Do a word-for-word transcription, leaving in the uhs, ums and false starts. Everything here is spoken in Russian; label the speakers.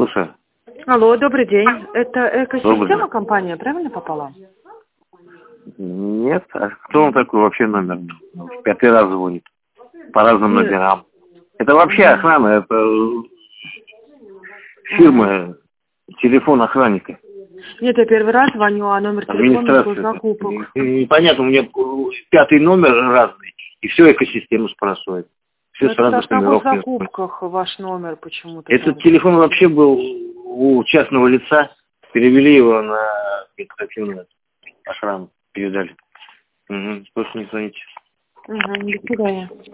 Speaker 1: Слушаю.
Speaker 2: Алло, добрый день. Это экосистема
Speaker 1: Добрый.
Speaker 2: компания, правильно попала?
Speaker 1: Нет, а кто он такой вообще номер? В пятый раз звонит. По разным
Speaker 2: Нет.
Speaker 1: номерам. Это вообще охрана, это фирма, телефон охранника.
Speaker 2: Нет, я первый раз звоню, а номер телефона был
Speaker 1: Администрация.
Speaker 2: закупок.
Speaker 1: Непонятно, у меня пятый номер разный, и все экосистему спрашивает. Все
Speaker 2: Но
Speaker 1: с
Speaker 2: это
Speaker 1: разных
Speaker 2: должно быть в
Speaker 1: номеров.
Speaker 2: закупках ваш номер почему-то.
Speaker 1: Этот
Speaker 2: там.
Speaker 1: телефон вообще был у частного лица. Перевели его на корпоративную охрану. Передали. Угу. Больше не звоните.
Speaker 2: Угу, до свидания.